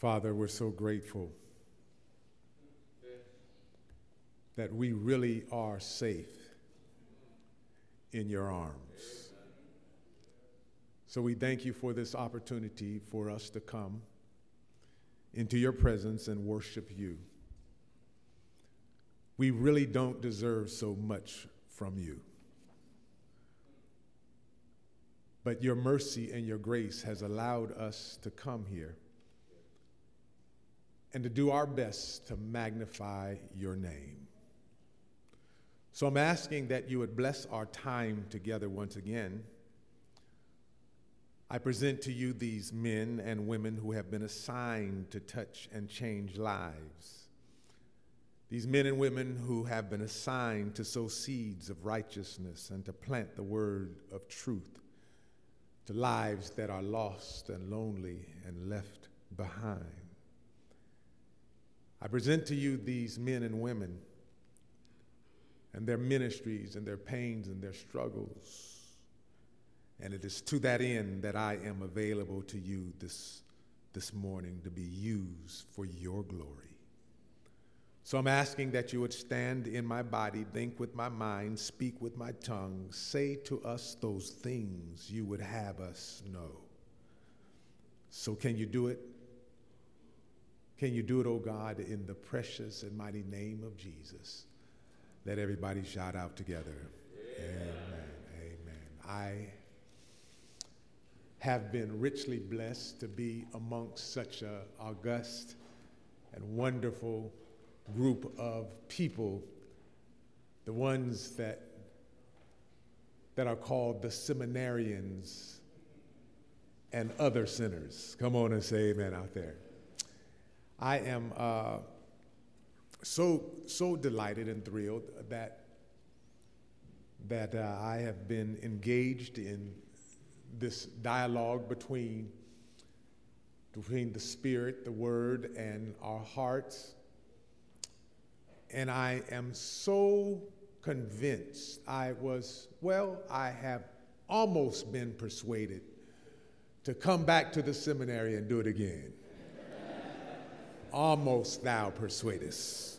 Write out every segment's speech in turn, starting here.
Father, we're so grateful that we really are safe in your arms. So we thank you for this opportunity for us to come into your presence and worship you. We really don't deserve so much from you. But your mercy and your grace has allowed us to come here and to do our best to magnify your name. So I'm asking that you would bless our time together once again. I present to you these men and women who have been assigned to touch and change lives. These men and women who have been assigned to sow seeds of righteousness and to plant the word of truth to lives that are lost and lonely and left behind. I present to you these men and women and their ministries and their pains and their struggles. And it is to that end that I am available to you this morning to be used for your glory. So I'm asking that you would stand in my body, think with my mind, speak with my tongue, say to us those things you would have us know. So can you do it? Can you do it, oh God, in the precious and mighty name of Jesus? Let everybody shout out together. Amen. Amen. I have been richly blessed to be amongst such an august and wonderful group of people, the ones that are called the seminarians and other sinners. Come on and say amen out there. I am so delighted and thrilled that I have been engaged in this dialogue between the Spirit, the Word, and our hearts. And I am so convinced. I have almost been persuaded to come back to the seminary and do it again. Almost thou persuadest.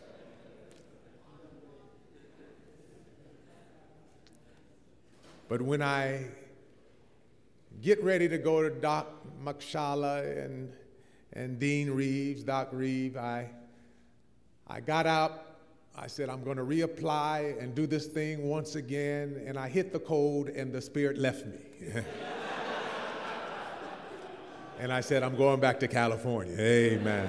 But when I get ready to go to Doc Makshala and Dean Reeves, Doc Reeve, I got out. I said, I'm going to reapply and do this thing once again. And I hit the code and the Spirit left me. And I said, I'm going back to California. Amen.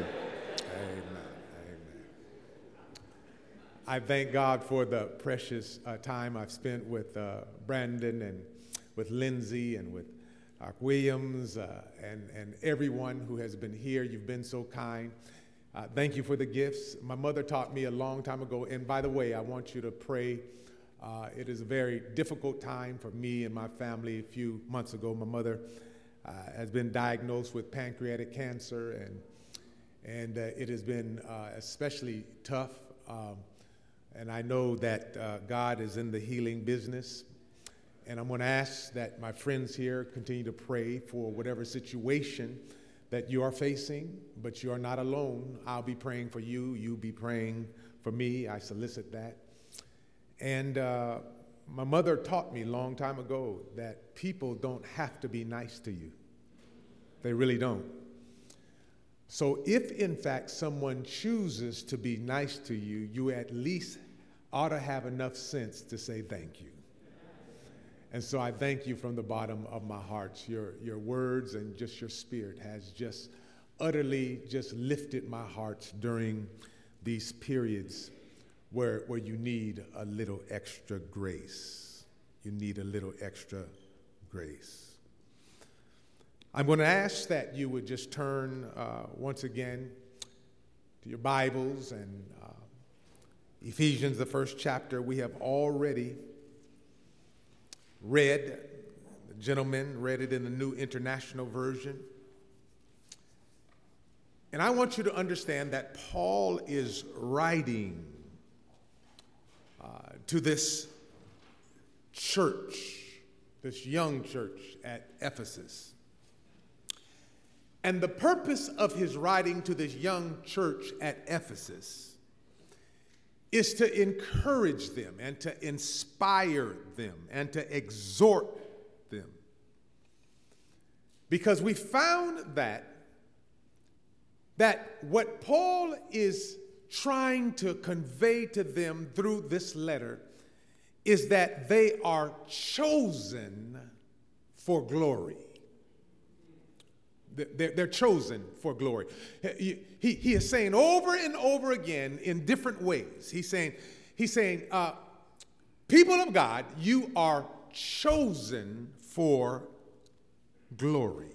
I thank God for the precious time I've spent with Brandon and with Lindsay and with Williams and everyone who has been here. You've been so kind. Thank you for the gifts. My mother taught me a long time ago, and by the way, I want you to pray. It is a very difficult time for me and my family. A few months ago, my mother has been diagnosed with pancreatic cancer, and it has been especially tough. And I know that God is in the healing business. And I'm going to ask that my friends here continue to pray for whatever situation that you are facing, but you are not alone. I'll be praying for you. You be praying for me. I solicit that. And my mother taught me a long time ago that people don't have to be nice to you. They really don't. So if, in fact, someone chooses to be nice to you, you at least ought to have enough sense to say thank you. And so I thank you from the bottom of my heart. Your words and just your spirit has just utterly just lifted my heart during these periods where you need a little extra grace. You need a little extra grace. I'm going to ask that you would just turn once again to your Bibles and Ephesians, the first chapter. We have already read, the gentleman read it in the New International Version. And I want you to understand that Paul is writing to this church, this young church at Ephesus. And the purpose of his writing to this young church at Ephesus is to encourage them and to inspire them and to exhort them. Because we found that what Paul is trying to convey to them through this letter is that they are chosen for glory. They're chosen for glory. He is saying over and over again in different ways. He's saying, people of God, you are chosen for glory.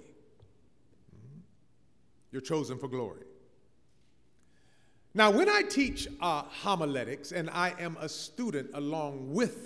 You're chosen for glory. Now, when I teach homiletics, and I am a student along with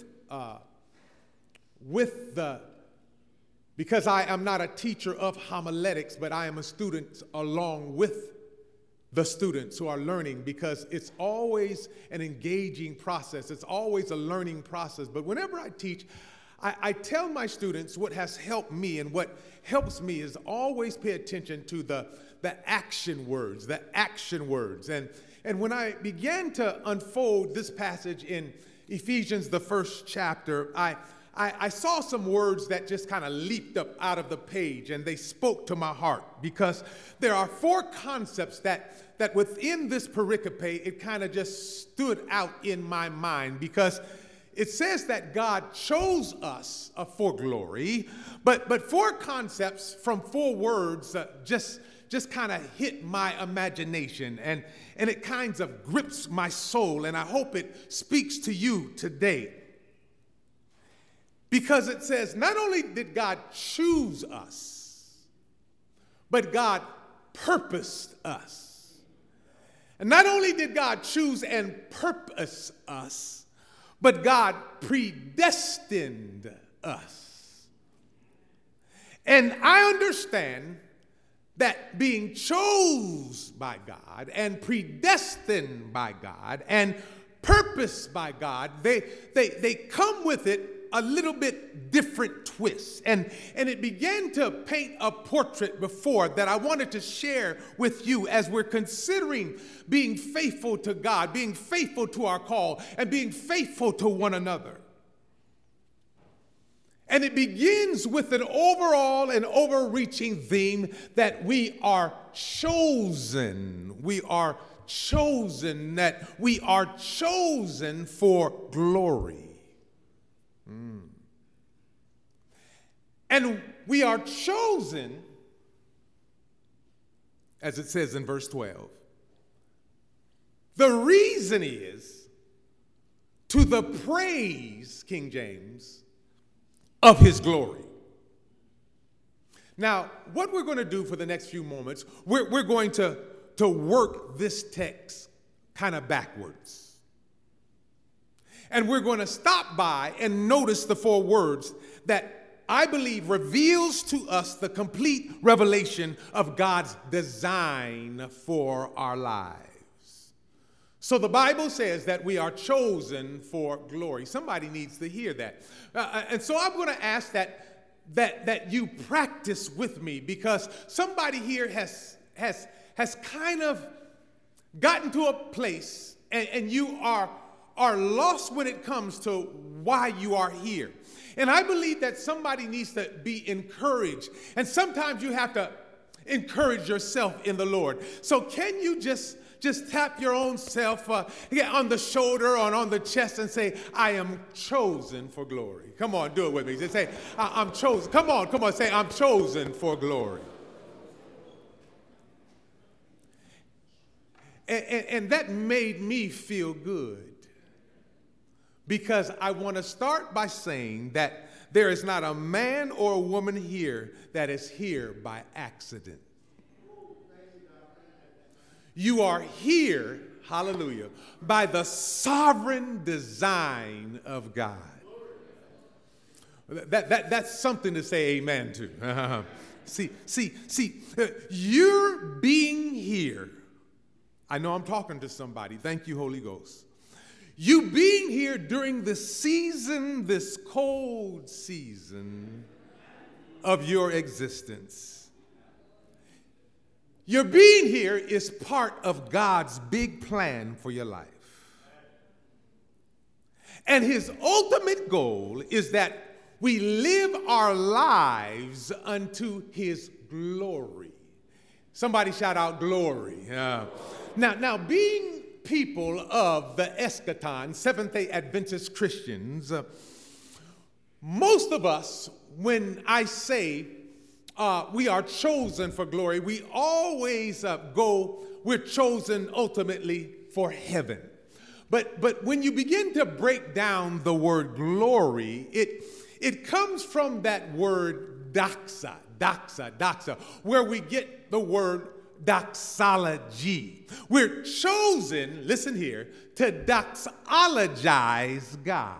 because I am not a teacher of homiletics, but I am a student along with the students who are learning, because it's always an engaging process. It's always a learning process. But whenever I teach, I tell my students what has helped me, and what helps me is always pay attention to the action words, And when I began to unfold this passage in Ephesians, the first chapter, I saw some words that just kind of leaped up out of the page, and they spoke to my heart, because there are 4 concepts that within this pericope, it kind of just stood out in my mind, because it says that God chose us for glory, but 4 concepts from 4 words just kind of hit my imagination, and it kind of grips my soul, and I hope it speaks to you today. Because it says, not only did God choose us, but God purposed us. And not only did God choose and purpose us, but God predestined us. And I understand that being chose by God and predestined by God and purposed by God, they come with it a little bit different twist. And it began to paint a portrait before that I wanted to share with you as we're considering being faithful to God, being faithful to our call, and being faithful to one another. And it begins with an overall and overreaching theme that we are chosen. We are chosen, that we are chosen for glory. And we are chosen, as it says in verse 12. The reason is to the praise, King James, of his glory. Now, what we're going to do for the next few moments, we're going to work this text kind of backwards. And we're going to stop by and notice the 4 words that I believe reveals to us the complete revelation of God's design for our lives. So the Bible says that we are chosen for glory. Somebody needs to hear that. And so I'm going to ask that you practice with me, because somebody here has kind of gotten to a place and you are lost when it comes to why you are here. And I believe that somebody needs to be encouraged. And sometimes you have to encourage yourself in the Lord. So can you just tap your own self on the shoulder or on the chest and say, I am chosen for glory. Come on, do it with me. Just say, I'm chosen. Come on, say, I'm chosen for glory. And that made me feel good. Because I want to start by saying that there is not a man or a woman here that is here by accident. You are here, hallelujah, by the sovereign design of God. That's something to say amen to. See, you're being here. I know I'm talking to somebody. Thank you, Holy Ghost. You being here during this season, this cold season of your existence. Your being here is part of God's big plan for your life. And his ultimate goal is that we live our lives unto his glory. Somebody shout out glory. Now, being people of the eschaton, Seventh-day Adventist Christians, most of us, when I say we are chosen for glory, we always we're chosen ultimately for heaven. But when you begin to break down the word glory, it comes from that word doxa, where we get the word doxology. We're chosen, listen here, to doxologize God.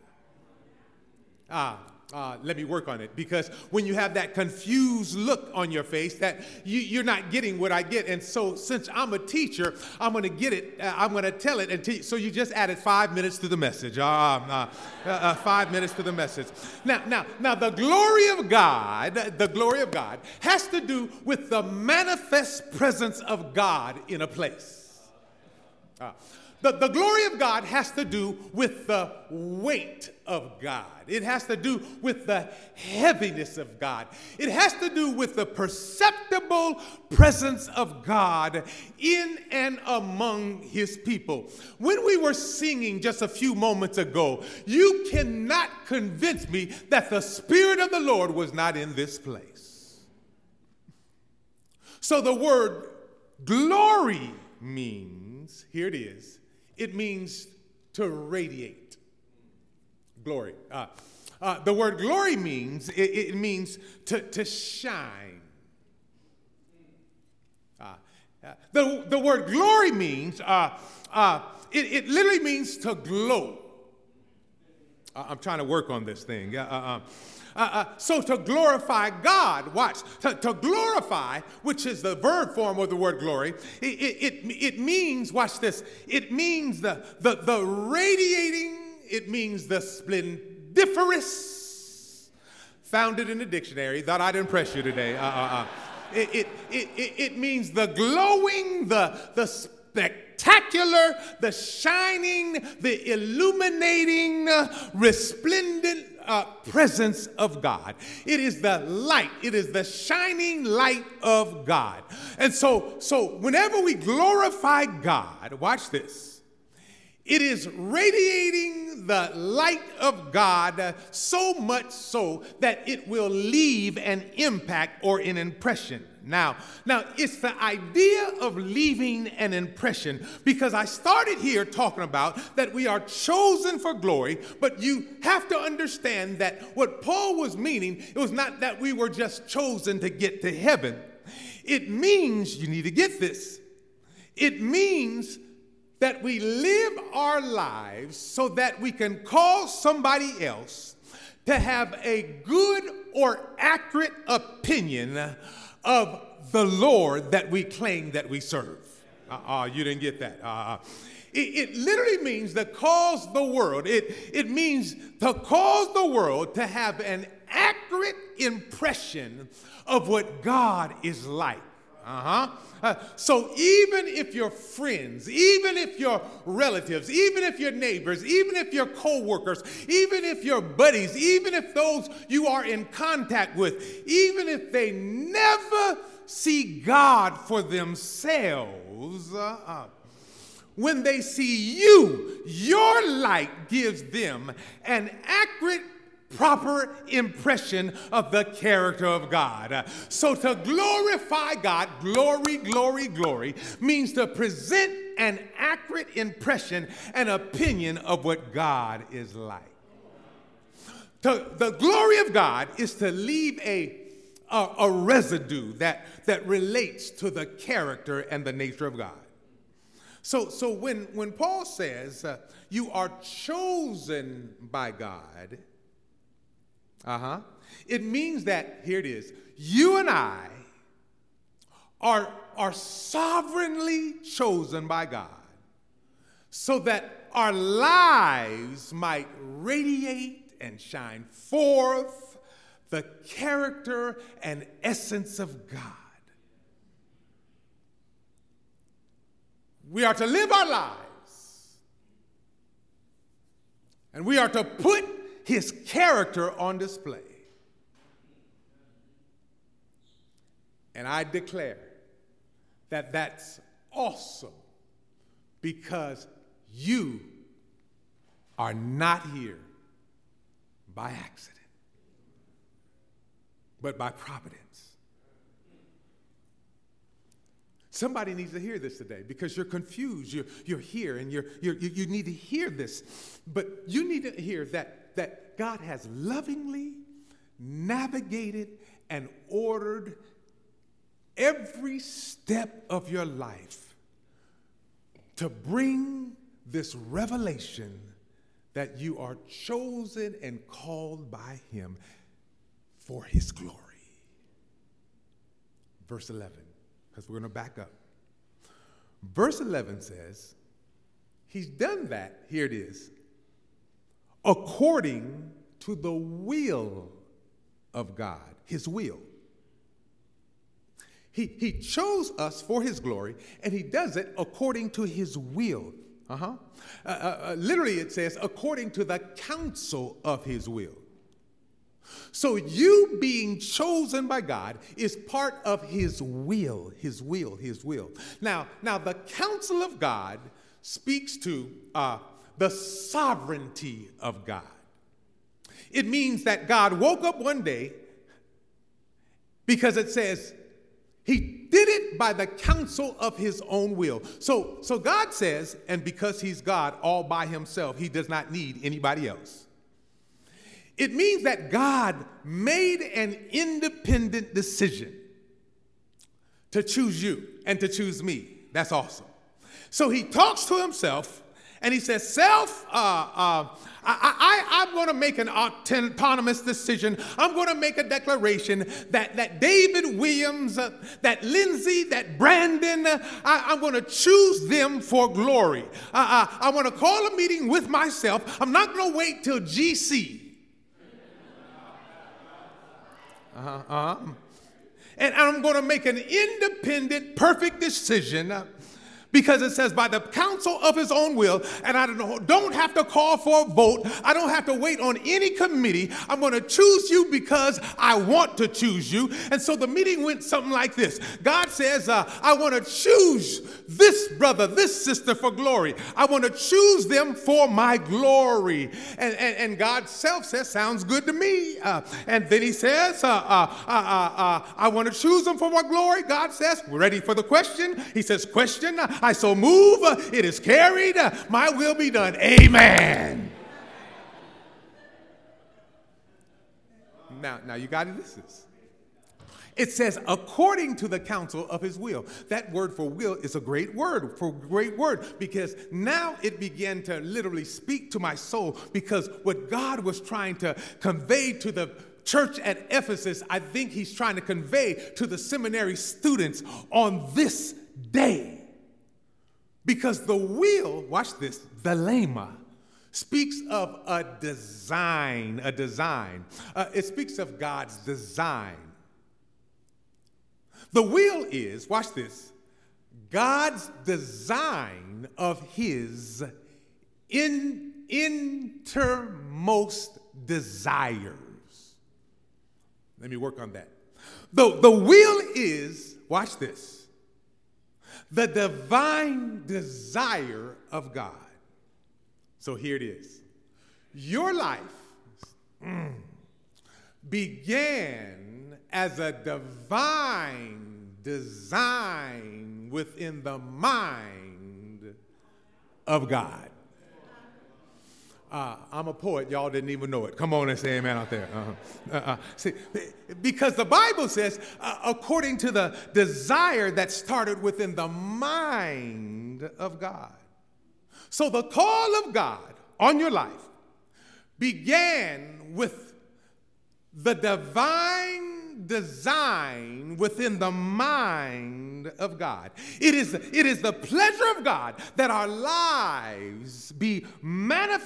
Let me work on it, because when you have that confused look on your face that you're not getting what I get, and so since I'm a teacher, I'm going to get it, I'm going to tell it, and so you just added 5 minutes to the message. 5 minutes to the message. Now, the glory of God has to do with the manifest presence of God in a place. The glory of God has to do with the weight of God. It has to do with the heaviness of God. It has to do with the perceptible presence of God in and among his people. When we were singing just a few moments ago, you cannot convince me that the Spirit of the Lord was not in this place. So the word glory means, here it is, it means to radiate. Glory. The word glory means, it means to shine. The word glory means, it literally means to glow. I'm trying to work on this thing. So to glorify God, watch, to glorify, which is the verb form of the word glory, it means, watch this, it means the radiating, it means the splendiferous. Found it in the dictionary, thought I'd impress you today. It means the glowing, the spectacular, the shining, the illuminating, resplendent presence of God. It is the light. It is the shining light of God. And so whenever we glorify God, watch this. It is radiating the light of God so much so that it will leave an impact or an impression. Now, it's the idea of leaving an impression, because I started here talking about that we are chosen for glory, but you have to understand that what Paul was meaning, it was not that we were just chosen to get to heaven. It means, you need to get this, it means that we live our lives so that we can call somebody else to have a good or accurate opinion of the Lord that we claim that we serve. You didn't get that. It literally means to cause the world. It means to cause the world to have an accurate impression of what God is like. So even if your friends, even if your relatives, even if your neighbors, even if your co-workers, even if your buddies, even if those you are in contact with, even if they never see God for themselves, when they see you, your light gives them an accurate, proper impression of the character of God. So to glorify God, glory, means to present an accurate impression and opinion of what God is like. The glory of God is to leave a residue that relates to the character and the nature of God. So when Paul says you are chosen by God, it means that, here it is, you and I are sovereignly chosen by God so that our lives might radiate and shine forth the character and essence of God. We are to live our lives, and we are to put his character on display. And I declare that that's awesome, because you are not here by accident, but by providence. Somebody needs to hear this today, because you're confused. You're here, and you need to hear this. But you need to hear that God has lovingly navigated and ordered every step of your life to bring this revelation that you are chosen and called by him for his glory. Verse 11, because we're going to back up. Verse 11 says, he's done that, here it is, according to the will of God, his will. He chose us for his glory, and he does it according to his will. Literally, it says, according to the counsel of his will. So you being chosen by God is part of his will, his will, his will. Now the counsel of God speaks to the sovereignty of God. It means that God woke up one day, because it says he did it by the counsel of his own will. So God says, and because he's God all by himself, he does not need anybody else. It means that God made an independent decision to choose you and to choose me. That's awesome. So he talks to himself and he says, self, I'm going to make an autonomous decision. I'm going to make a declaration that David Williams, that Lindsay, that Brandon, I'm going to choose them for glory. I want to call a meeting with myself. I'm not going to wait till GC. And I'm going to make an independent, perfect decision, because it says by the counsel of his own will, and I don't have to call for a vote. I don't have to wait on any committee. I'm going to choose you because I want to choose you. And so the meeting went something like this. God says, I want to choose this brother, this sister for glory. I want to choose them for my glory. And God self says, sounds good to me. And then he says, I want to choose them for my glory. God says, we're ready for the question. He says, question. I so move, it is carried, my will be done. Amen. Now you got to listen. It says, according to the counsel of his will. That word for will is a great word, because now it began to literally speak to my soul, because what God was trying to convey to the church at Ephesus, I think he's trying to convey to the seminary students on this day. Because the will, watch this, the lema, speaks of a design. It speaks of God's design. The will is, watch this, God's design of his innermost desires. Let me work on that. The will is, watch this, the divine desire of God. So here it is. Your life began as a divine design within the mind of God. I'm a poet. Y'all didn't even know it. Come on and say amen out there. See, because the Bible says, according to the desire that started within the mind of God. So the call of God on your life began with the divine design within the mind of God. It is the pleasure of God that our lives be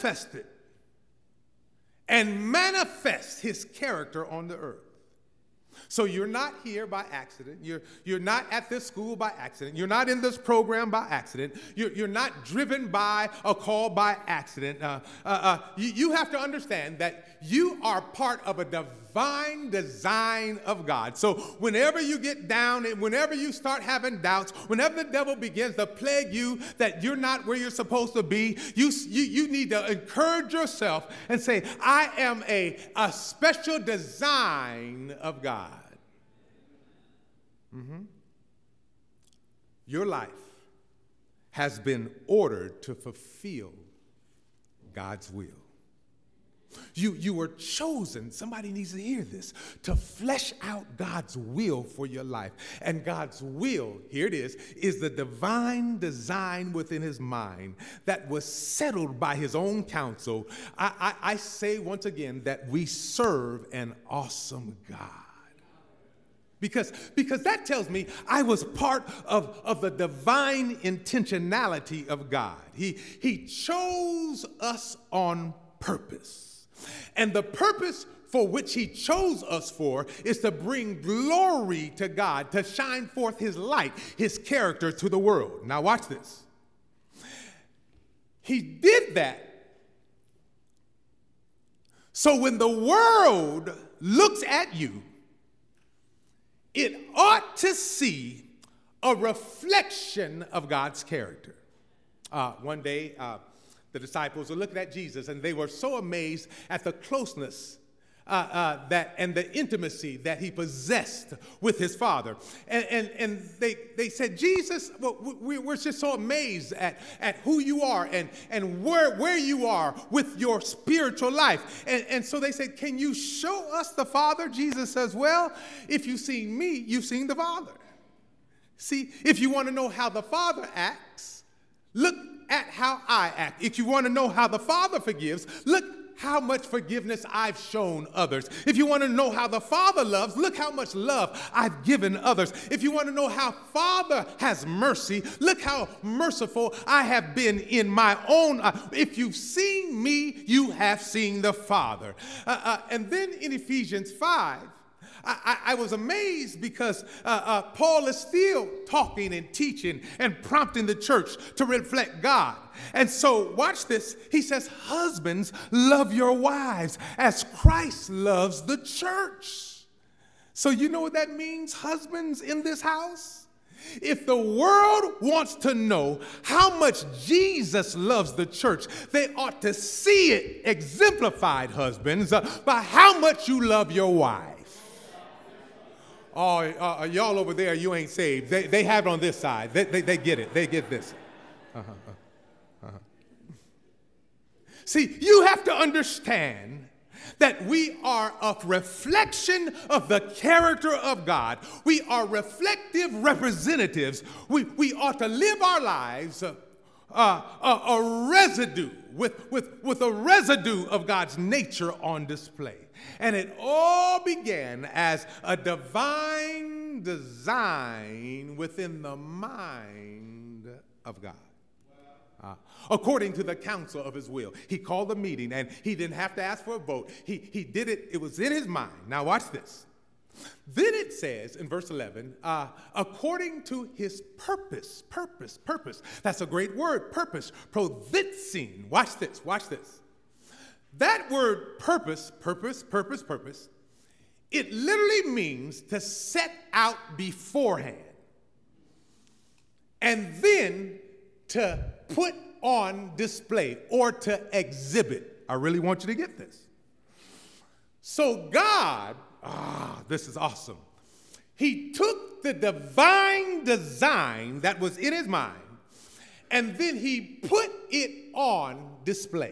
manifested and manifest his character on the earth. So you're not here by accident. You're not at this school by accident. You're not in this program by accident. You're not driven by a call by accident. You have to understand that you are part of a divine design of God. So whenever you get down and whenever you start having doubts, whenever the devil begins to plague you that you're not where you're supposed to be, you need to encourage yourself and say, I am a special design of God. Your life has been ordered to fulfill God's will. You were chosen, somebody needs to hear this, to flesh out God's will for your life. And God's will, here it is the divine design within his mind that was settled by his own counsel. I say once again that we serve an awesome God. Because that tells me I was part of the divine intentionality of God. He chose us on purpose. And the purpose for which he chose us for is to bring glory to God, to shine forth his light, his character to the world. Now watch this. He did that so when the world looks at you, it ought to see a reflection of God's character. One day, the disciples were looking at Jesus, and they were so amazed at the closeness and the intimacy that he possessed with his Father. And they said, Jesus, well, we're just so amazed at who you are and where you are with your spiritual life. And so they said, can you show us the Father? Jesus says, well, if you've seen me, you've seen the Father. See, if you want to know how the Father acts, look at how I act. If you want to know how the Father forgives, look how much forgiveness I've shown others. If you want to know how the Father loves, look how much love I've given others. If you want to know how Father has mercy, look how merciful I have been in my own. If you've seen me, you have seen the Father. And then in Ephesians 5, I was amazed because Paul is still talking and teaching and prompting the church to reflect God. And so watch this. He says, husbands, love your wives as Christ loves the church. So you know what that means, husbands in this house? If the world wants to know how much Jesus loves the church, they ought to see it exemplified, husbands, by how much you love your wife. Oh, y'all over there, you ain't saved. They have it on this side. They get it. They get this. See, you have to understand that we are a reflection of the character of God. We are reflective representatives. We ought to live our lives a residue, with a residue of God's nature on display. And it all began as a divine design within the mind of God. According to the counsel of his will. He called a meeting, and he didn't have to ask for a vote. He did it. It was in his mind. Now watch this. Then it says in verse 11, according to his purpose. That's a great word, purpose. Provitzing. Watch this. That word purpose, it literally means to set out beforehand and then to put on display or to exhibit. I really want you to get this. So God, this is awesome. He took the divine design that was in his mind and then he put it on display.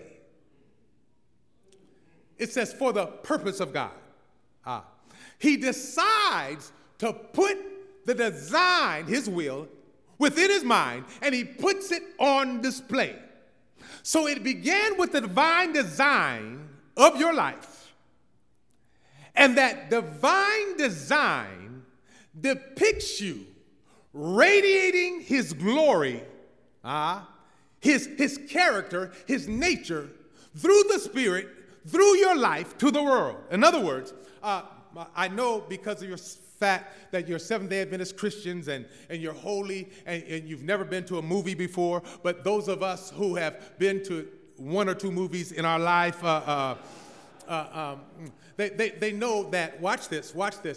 It says for the purpose of God. He decides to put the design, his will, within his mind, and he puts it on display. So it began with the divine design of your life. And that divine design depicts you radiating his glory, his character, his nature, through the Spirit, through your life to the world. In other words, I know because of your fact that you're Seventh-day Adventist Christians and you're holy and you've never been to a movie before, but those of us who have been to one or two movies in our life, they know that, watch this,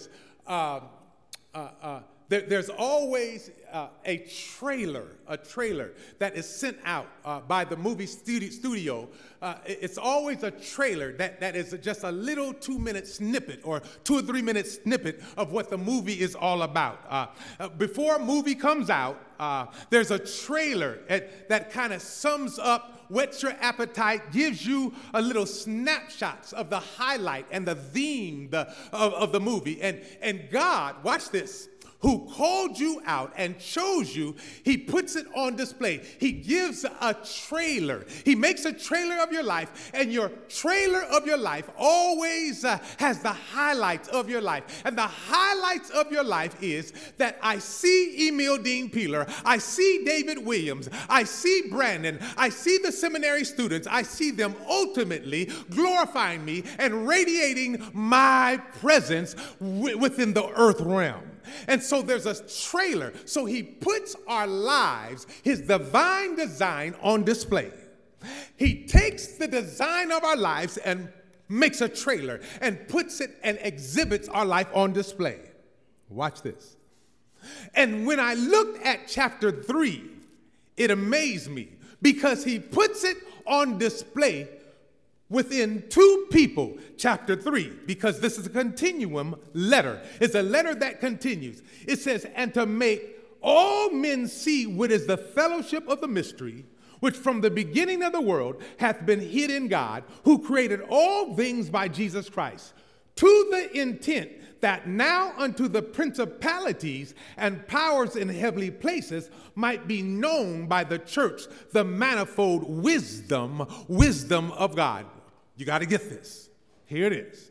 there's always a trailer that is sent out by the movie studio. It's always a trailer that is just a little 2-minute snippet or 2 or 3 minute snippet of what the movie is all about. Before a movie comes out, there's a trailer that kind of sums up, whets your appetite, gives you a little snapshots of the highlight and the theme of the movie. And God, watch this, who called you out and chose you, he puts it on display. He gives a trailer. He makes a trailer of your life, and your trailer of your life always has the highlights of your life. And the highlights of your life is that I see Emil Dean Peeler, I see David Williams, I see Brandon, I see the seminary students, I see them ultimately glorifying me and radiating my presence within the earth realm. And so there's a trailer. So he puts our lives, his divine design, on display. He takes the design of our lives and makes a trailer and puts it and exhibits our life on display. Watch this. And when I looked at chapter 3, it amazed me because he puts it on display within two people, chapter 3, because this is a continuum letter. It's a letter that continues. It says, and to make all men see what is the fellowship of the mystery, which from the beginning of the world hath been hid in God, who created all things by Jesus Christ, to the intent that now unto the principalities and powers in heavenly places might be known by the church the manifold wisdom of God. You got to get this. Here it is.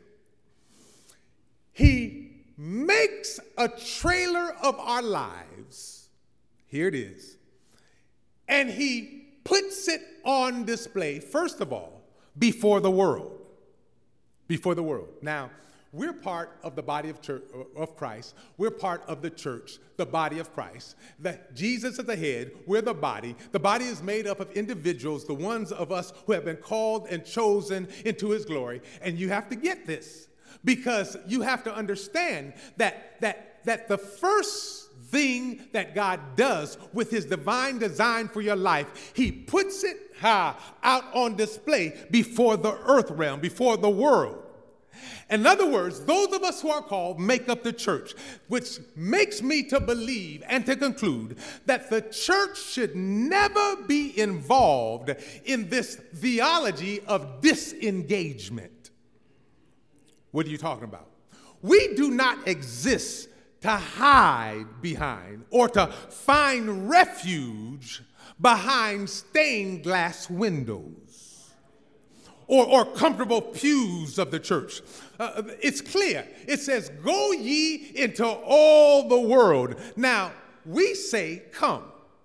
He makes a trailer of our lives. Here it is. And he puts it on display, first of all, before the world. Before the world. Now, we're part of the body of Christ. We're part of the church, the body of Christ. That Jesus is the head, we're the body. The body is made up of individuals, the ones of us who have been called and chosen into his glory. And you have to get this because you have to understand that the first thing that God does with his divine design for your life, he puts it out on display before the earth realm, before the world. In other words, those of us who are called make up the church, which makes me to believe and to conclude that the church should never be involved in this theology of disengagement. What are you talking about? We do not exist to hide behind or to find refuge behind stained glass windows. Or comfortable pews of the church. It's clear. It says, go ye into all the world. Now, we say, come.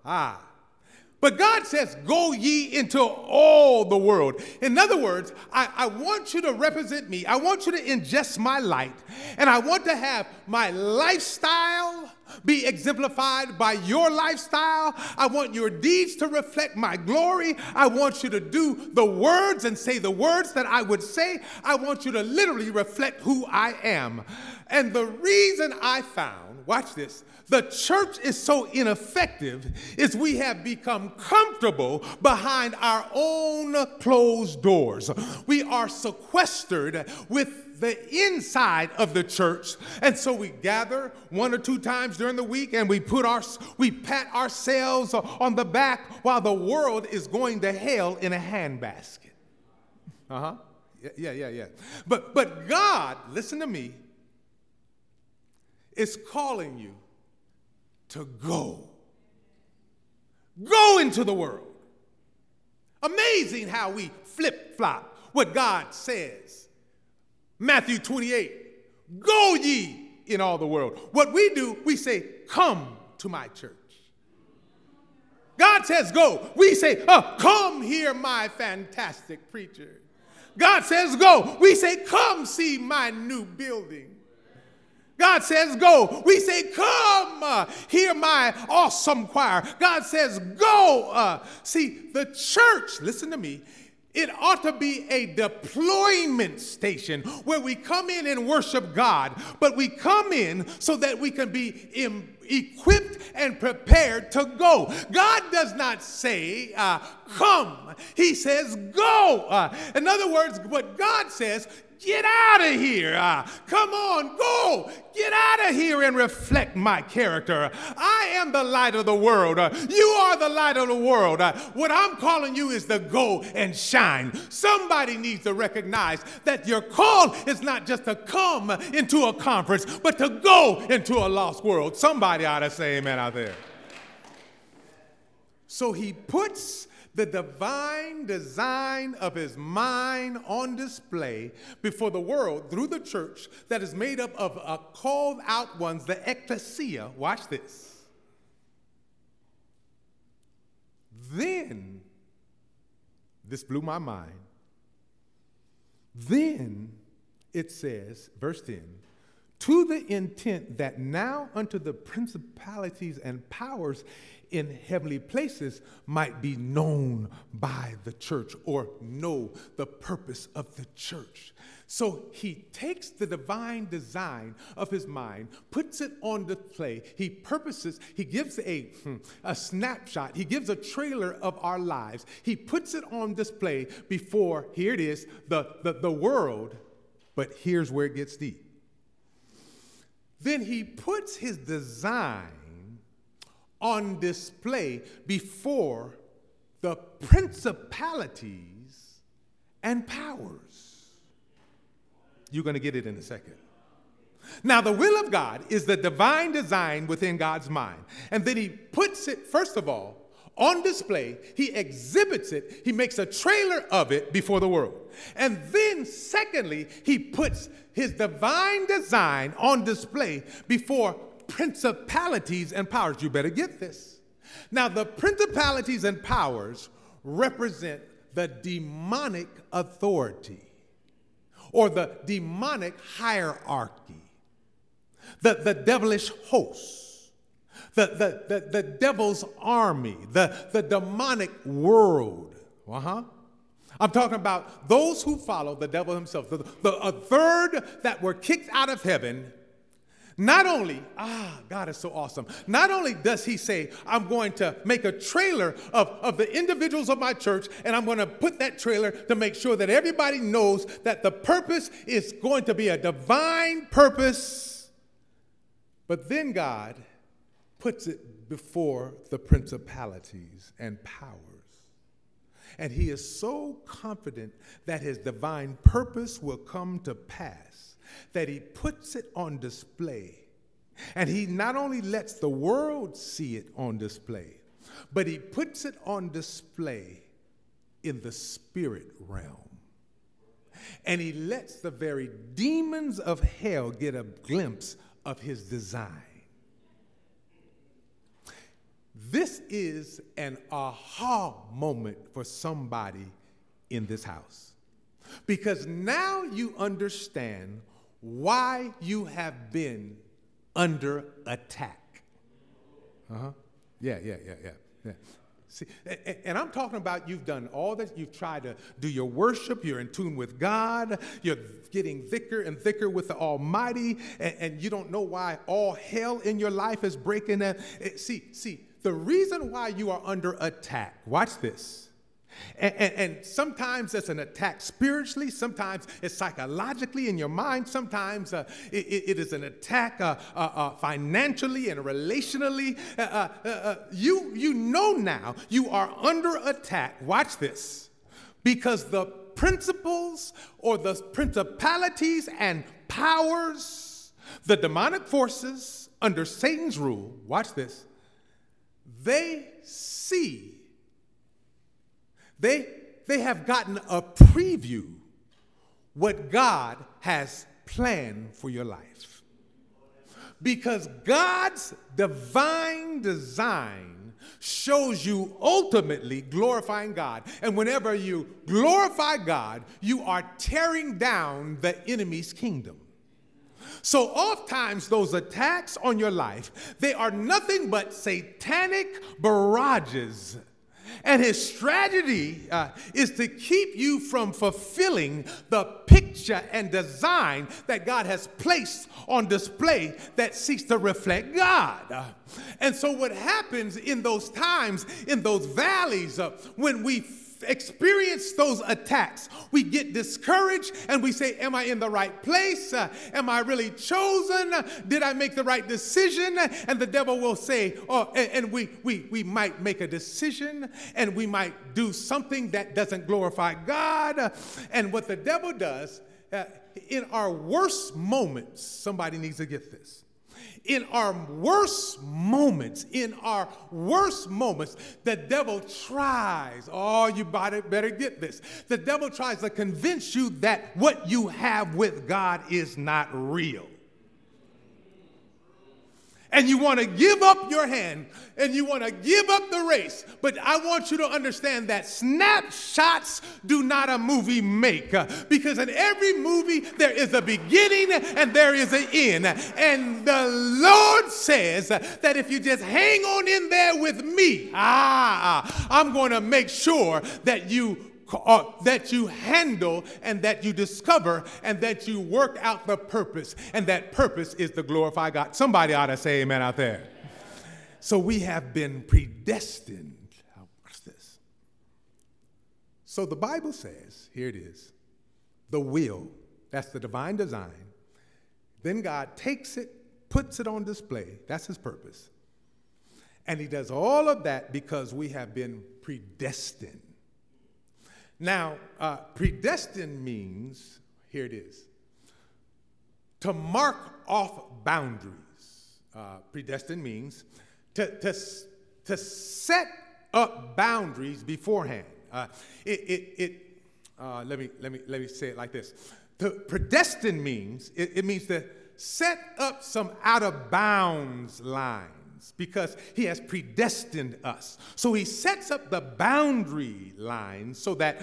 But God says, go ye into all the world. In other words, I want you to represent me. I want you to ingest my light. And I want to have my lifestyle be exemplified by your lifestyle. I want your deeds to reflect my glory. I want you to do the words and say the words that I would say. I want you to literally reflect who I am. And the reason I found, watch this, the church is so ineffective is we have become comfortable behind our own closed doors. We are sequestered with the inside of the church, and so we gather 1 or 2 times during the week and we pat ourselves on the back while the world is going to hell in a handbasket. Yeah. But God, listen to me, is calling you to go into the world. Amazing how we flip-flop what God says. Matthew 28, go ye in all the world. What we do, we say, come to my church. God says go. We say, come hear my fantastic preacher. God says go. We say, come see my new building. God says, go. We say, come, hear my awesome choir. God says, go. See, the church, listen to me, it ought to be a deployment station where we come in and worship God, but we come in so that we can be equipped and prepared to go. God does not say, come. He says, go. In other words, what God says, get out of here. Come on, go. Get out of here and reflect my character. I am the light of the world. You are the light of the world. What I'm calling you is to go and shine. Somebody needs to recognize that your call is not just to come into a conference, but to go into a lost world. Somebody ought to say amen out there. So he puts the divine design of his mind on display before the world through the church that is made up of called out ones, the ecclesia. Watch this. Then, this blew my mind. Then it says, verse 10, to the intent that now unto the principalities and powers in heavenly places might be known by the church, or know the purpose of the church. So he takes the divine design of his mind, puts it on display. He purposes, he gives a snapshot. He gives a trailer of our lives. He puts it on display before, here it is, the world. But here's where it gets deep. Then he puts his design on display before the principalities and powers. You're going to get it in a second. Now, the will of God is the divine design within God's mind. And then he puts it, first of all, on display. He exhibits it. He makes a trailer of it before the world. And then, secondly, he puts his divine design on display before principalities and powers. You better get this. Now, the principalities and powers represent the demonic authority or the demonic hierarchy, the devilish hosts, the devil's army, the demonic world. I'm talking about those who follow the devil himself, a third that were kicked out of heaven. Not only, God is so awesome. Not only does he say, I'm going to make a trailer of the individuals of my church, and I'm going to put that trailer to make sure that everybody knows that the purpose is going to be a divine purpose. But then God puts it before the principalities and powers. And he is so confident that his divine purpose will come to pass that he puts it on display. And he not only lets the world see it on display, but he puts it on display in the spirit realm. And he lets the very demons of hell get a glimpse of his design. This is an aha moment for somebody in this house. Because now you understand why you have been under attack. Yeah. See, and I'm talking about you've done all that. You've tried to do your worship. You're in tune with God. You're getting thicker and thicker with the Almighty. And you don't know why all hell in your life is breaking. See, the reason why you are under attack, watch this. And sometimes it's an attack spiritually. Sometimes it's psychologically in your mind. Sometimes it is an attack financially and relationally. You know now you are under attack. Watch this. Because the principles or the principalities and powers, the demonic forces under Satan's rule, watch this, they see. They have gotten a preview what God has planned for your life. Because God's divine design shows you ultimately glorifying God. And whenever you glorify God, you are tearing down the enemy's kingdom. So oftentimes those attacks on your life, they are nothing but satanic barrages. And his strategy is to keep you from fulfilling the picture and design that God has placed on display that seeks to reflect God. And so what happens in those times, in those valleys, when we experience those attacks, we get discouraged and we say, am I in the right place? Am I really chosen? Did I make the right decision? And the devil will say, and we might make a decision and we might do something that doesn't glorify God. And what the devil does, in our worst moments, somebody needs to get this. In our worst moments, the devil tries, you better get this. The devil tries to convince you that what you have with God is not real. And you want to give up your hand and you want to give up the race. But I want you to understand that snapshots do not a movie make. Because in every movie, there is a beginning and there is an end. And the Lord says that if you just hang on in there with me, I'm going to make sure that you handle and that you discover and that you work out the purpose. And that purpose is to glorify God. Somebody ought to say amen out there. So we have been predestined. Watch this. So the Bible says, here it is, the will, that's the divine design. Then God takes it, puts it on display. That's his purpose. And he does all of that because we have been predestined. Now, predestined means, here it is, to mark off boundaries. Predestined means to set up boundaries beforehand. Let me say it like this. Predestined means, it means to set up some out of bounds lines, because he has predestined us. So he sets up the boundary lines so that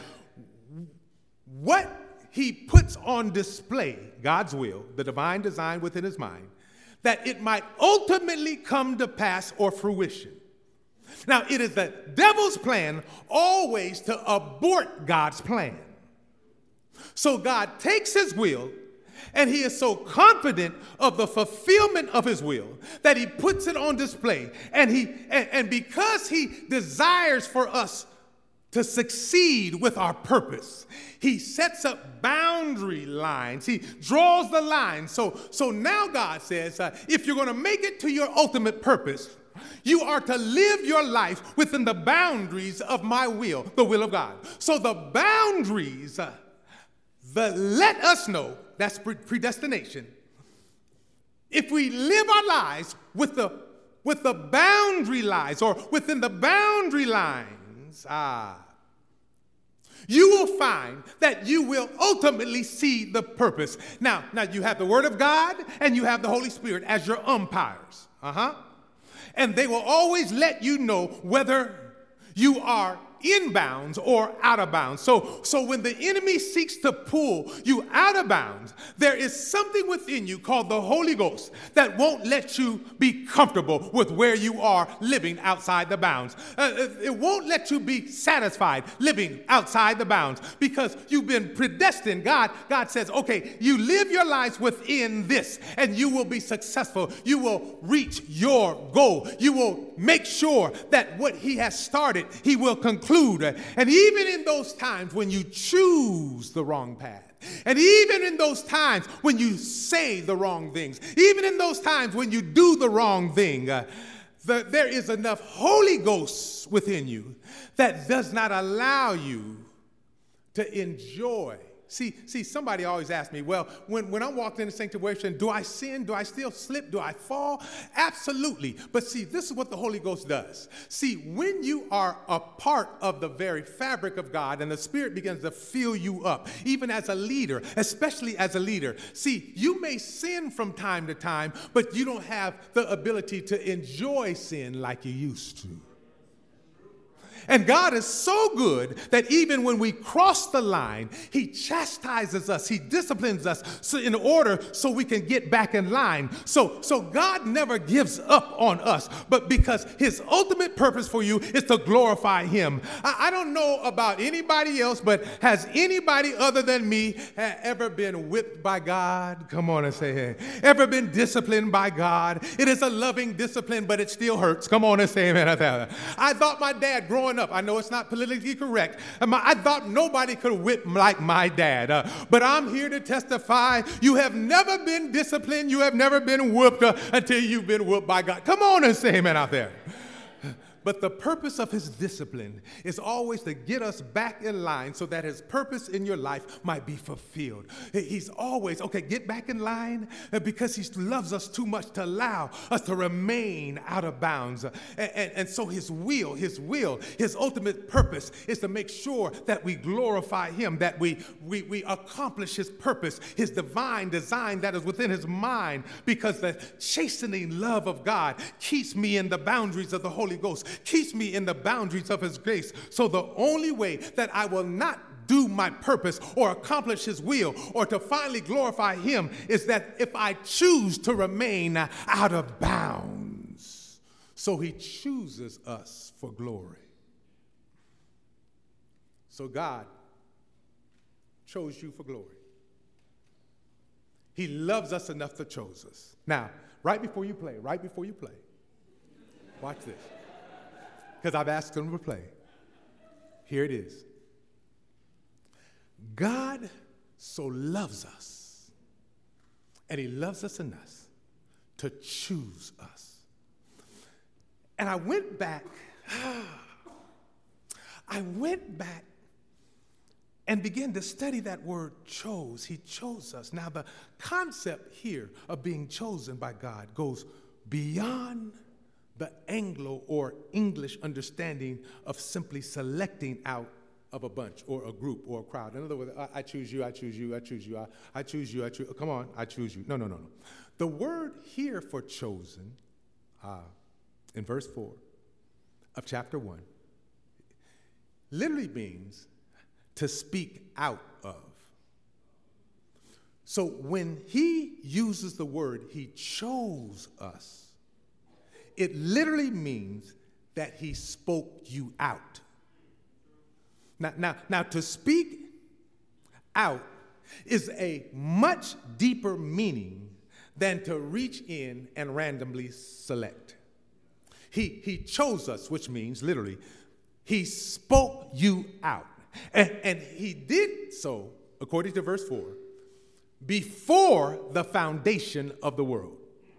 what he puts on display, God's will, the divine design within his mind, that it might ultimately come to pass or fruition. Now, it is the devil's plan always to abort God's plan. So God takes his will, and he is so confident of the fulfillment of his will that he puts it on display. And because he desires for us to succeed with our purpose, he sets up boundary lines. He draws the line. So now God says, if you're going to make it to your ultimate purpose, you are to live your life within the boundaries of my will, the will of God. So the boundaries, let us know, that's predestination. If we live our lives with the boundary lines, or within the boundary lines, you will find that you will ultimately see the purpose. Now you have the Word of God and you have the Holy Spirit as your umpires. And they will always let you know whether you are in bounds or out of bounds. So when the enemy seeks to pull you out of bounds, there is something within you called the Holy Ghost that won't let you be comfortable with where you are living outside the bounds. It won't let you be satisfied living outside the bounds because you've been predestined. God says, okay, you live your lives within this and you will be successful. You will reach your goal. You will make sure that what he has started, he will conclude. And even in those times when you choose the wrong path, and even in those times when you say the wrong things, even in those times when you do the wrong thing, there is enough Holy Ghost within you that does not allow you to enjoy. See, somebody always asks me, well, when I'm walking in the sanctuation, do I sin? Do I still slip? Do I fall? Absolutely. But see, this is what the Holy Ghost does. See, when you are a part of the very fabric of God and the Spirit begins to fill you up, even as a leader, especially as a leader, see, you may sin from time to time, but you don't have the ability to enjoy sin like you used to. And God is so good that even when we cross the line, he chastises us, he disciplines us in order so we can get back in line. So God never gives up on us, but because his ultimate purpose for you is to glorify him. I don't know about anybody else, but has anybody other than me ever been whipped by God? Come on and say, hey. Ever been disciplined by God? It is a loving discipline, but it still hurts. Come on and say amen. I thought my dad growing up, I know it's not politically correct, I thought nobody could whip like my dad. But I'm here to testify, you have never been disciplined, you have never been whooped until you've been whooped by God. Come on and say amen out there. But the purpose of his discipline is always to get us back in line so that his purpose in your life might be fulfilled. He's always, okay, get back in line because he loves us too much to allow us to remain out of bounds. And so his ultimate purpose is to make sure that we glorify him, that we accomplish his purpose, his divine design that is within his mind, because the chastening love of God keeps me in the boundaries of the Holy Ghost, keeps me in the boundaries of his grace. So the only way that I will not do my purpose or accomplish his will or to finally glorify him is that if I choose to remain out of bounds. So he chooses us for glory. So God chose you for glory. He loves us enough to choose us. Now, right before you play, watch this. Because I've asked them to play. Here it is. God so loves us, and he loves us enough to choose us. And I went back and began to study that word chose. He chose us. Now, the concept here of being chosen by God goes beyond the Anglo or English understanding of simply selecting out of a bunch or a group or a crowd. In other words, I choose you, I choose you, I choose you, I choose you, I choose, come on, I choose you. No. The word here for chosen, in verse 4 of chapter 1, literally means to speak out of. So when he uses the word, he chose us, it literally means that he spoke you out. Now, to speak out is a much deeper meaning than to reach in and randomly select. He chose us, which means literally, he spoke you out. And he did so, according to verse 4, before the foundation of the world.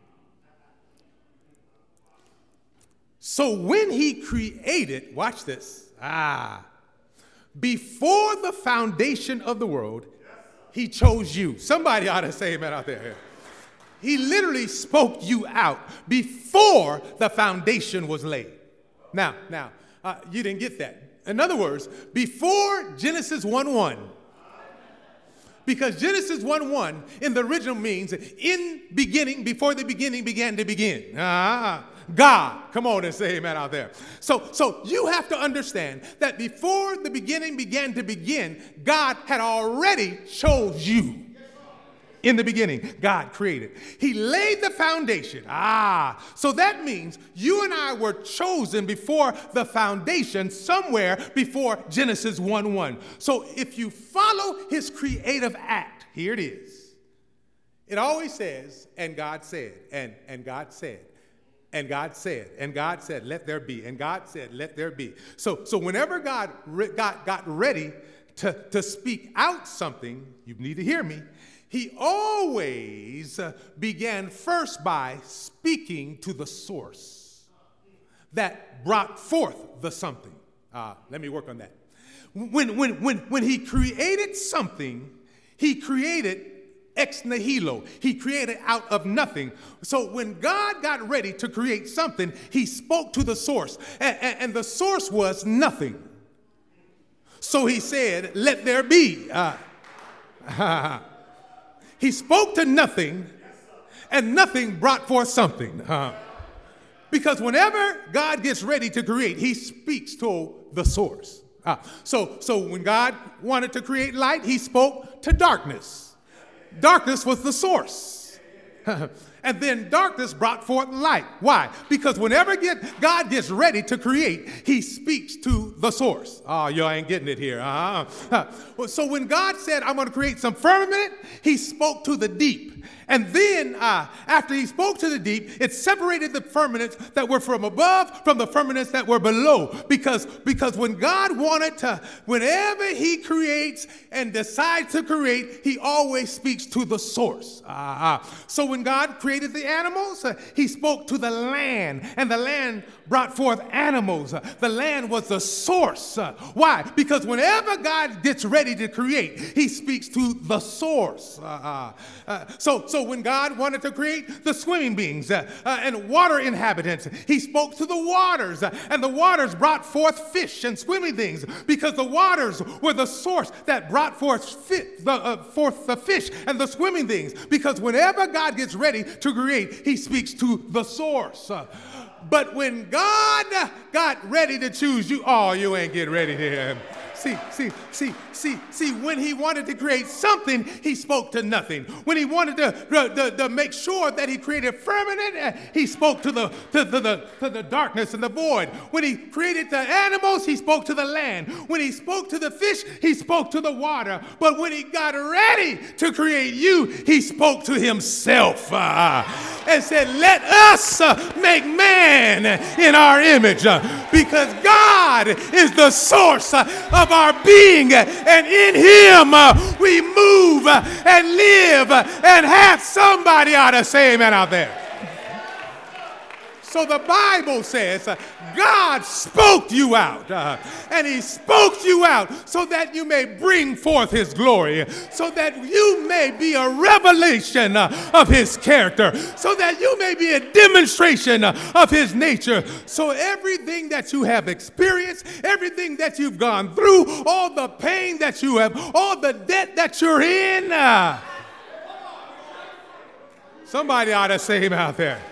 So when he created, watch this, before the foundation of the world, he chose you. Somebody ought to say amen out there. He literally spoke you out before the foundation was laid. Now, you didn't get that. In other words, before Genesis 1:1, because Genesis 1:1 in the original means in beginning, before the beginning began to begin. God, come on and say amen out there. So you have to understand that before the beginning began to begin, God had already chose you. In the beginning, God created. He laid the foundation. So that means you and I were chosen before the foundation, somewhere before Genesis 1:1. So if you follow his creative act, here it is. It always says, and God said, and God said. And God said, and God said, let there be. And God said, let there be. So whenever God got ready to speak out something, you need to hear me, he always began first by speaking to the source that brought forth the something. Let me work on that. When he created something, he created ex nihilo. He created out of nothing. So when God got ready to create something, he spoke to the source. And the source was nothing. So he said, let there be. He spoke to nothing, and nothing brought forth something. Because whenever God gets ready to create, he speaks to the source. So when God wanted to create light, he spoke to darkness. Darkness was the source. And then darkness brought forth light. Why? Because whenever God gets ready to create, he speaks to the source. Oh, you ain't getting it here. So when God said, I'm going to create some firmament, he spoke to the deep. And then after he spoke to the deep, it separated the firmaments that were from above from the firmaments that were below. Because when God wanted to, whenever he creates and decides to create, he always speaks to the source. So when God created the animals, he spoke to the land, and the land brought forth animals. The land was the source. Why? Because whenever God gets ready to create, he speaks to the source. So when God wanted to create the swimming beings and water inhabitants, he spoke to the waters, and the waters brought forth fish and swimming things, because the waters were the source that brought forth the fish and the swimming things. Because whenever God gets ready to create, he speaks to the source. But when God got ready to choose you, oh, you ain't getting ready here. See, when he wanted to create something, he spoke to nothing. When he wanted to make sure that he created firmament, he spoke to the darkness and the void. When he created the animals, he spoke to the land. When he spoke to the fish, he spoke to the water. But when he got ready to create you, he spoke to himself and said, let us make man in our image, because God is the source of our being, and in him we move and live and have. Somebody ought to say amen out there. So the Bible says God spoke you out, and he spoke you out so that you may bring forth his glory, so that you may be a revelation of his character, so that you may be a demonstration of his nature. So everything that you have experienced, everything that you've gone through, all the pain that you have, all the debt that you're in, somebody ought to say him out there.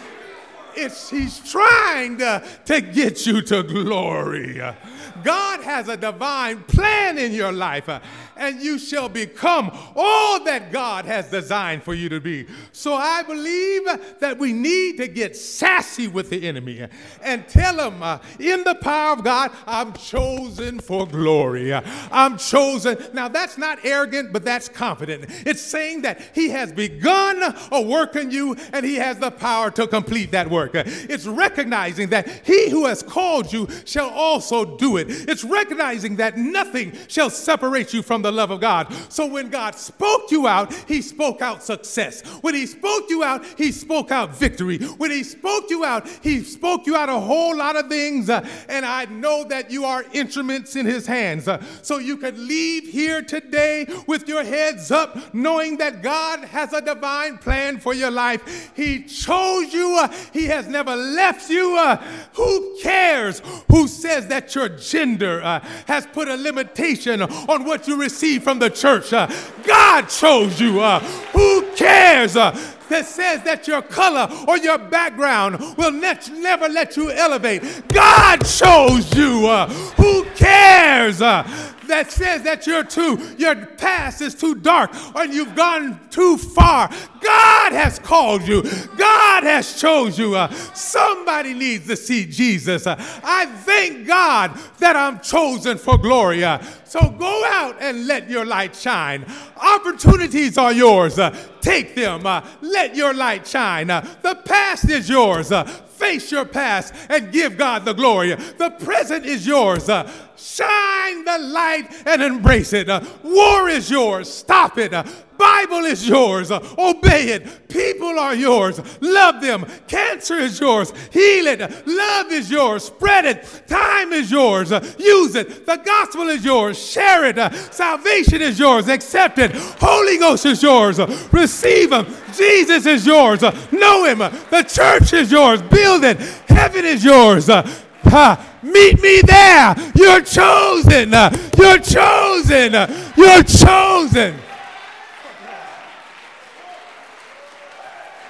He's trying to get you to glory. God has a divine plan in your life, and you shall become all that God has designed for you to be. So I believe that we need to get sassy with the enemy and tell him, in the power of God, I'm chosen for glory. I'm chosen. Now, that's not arrogant, but that's confident. It's saying that he has begun a work in you, and he has the power to complete that work. It's recognizing that he who has called you shall also do it. It's recognizing that nothing shall separate you from the love of God. So when God spoke you out, he spoke out success. When he spoke you out, he spoke out victory. When he spoke you out, he spoke you out a whole lot of things. And I know that you are instruments in his hands. So you could leave here today with your heads up, knowing that God has a divine plan for your life. He chose you. He has never left you. Who cares who says that your gender has put a limitation on what you receive from the church? God chose you. Who cares that says that your color or your background will never let you elevate? God chose you. Who cares that says that your past is too dark or you've gone too far? God has called you. God has chose you. Somebody needs to see Jesus. I thank God that I'm chosen for glory. So go out and let your light shine. Opportunities are yours. Take them. Let your light shine. The past is yours. Face your past and give God the glory. The present is yours. Shine the light and embrace it. War is yours. Stop it. Bible is yours. Obey it. People are yours. Love them. Cancer is yours. Heal it. Love is yours. Spread it. Time is yours. Use it. The gospel is yours. Share it. Salvation is yours. Accept it. Holy Ghost is yours. Receive him. Jesus is yours. Know him. The church is yours. Build it. Heaven is yours. Meet me there. You're chosen. You're chosen. You're chosen.